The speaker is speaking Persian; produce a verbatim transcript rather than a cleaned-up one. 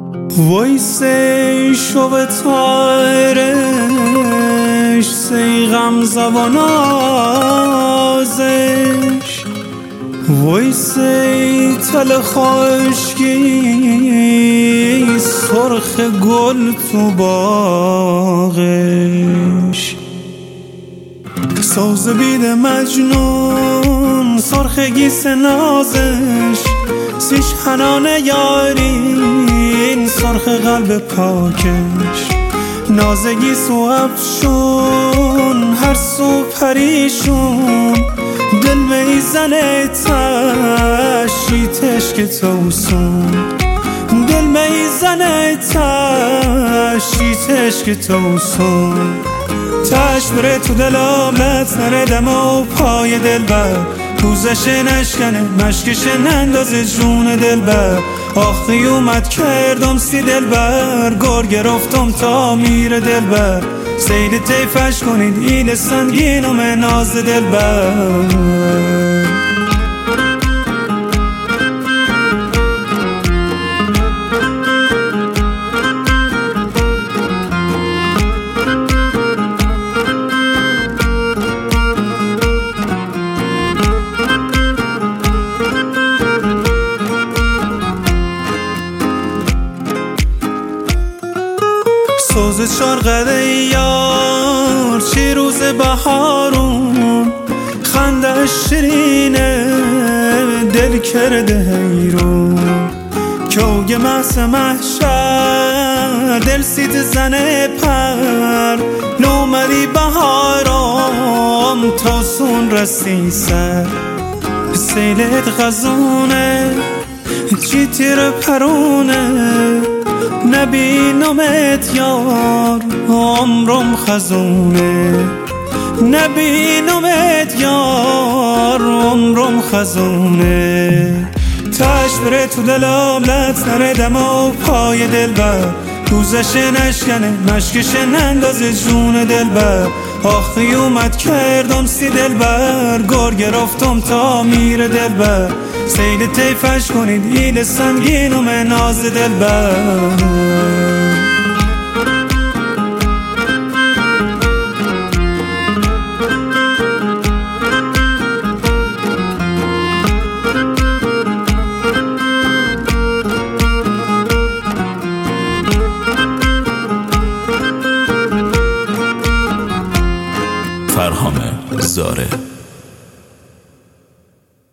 وای سی شو تایرش سی غم زبان آزش وای سی تل خشکی سرخ گل تو باغش ساز بید مجنون سرخ گیس نازش سیش حنان یارین سرخ قلب پاکش نازگی سو افشون هر سو پریشون دل میزنه تشیتش که توسون دل میزنه تشیتش که توسون تش بره تو دلم لط نره دم و پای دل بر توزش نشکنه مشکش نندازه جون دل بر آخی اومد کردم سی دل بر گور گرفتم تا میره دل بر سید تیفش کنید ایل سنگینم ناز دل بر سوز چارقده یار چی روز بهارون خنده شیرینه دل کرده حیرون کوگ محس محشر دل سید زنه پر نومدی بهارم تا سون رسی سر سیلت غزونه چی تیر پرونه نبینمت یار عمرم خزونه نبینمت یار عمرم خزونه تش بره تو دلم لط نره دم و پای دل بر دوزش نشکنه مشکش نندازه جون دل بر آخی اومد کردم سی دل بر گور گرفتم تا میره دل بر سید تیفش کنید ایل سنگینم ناز دل بر فرهام زاره.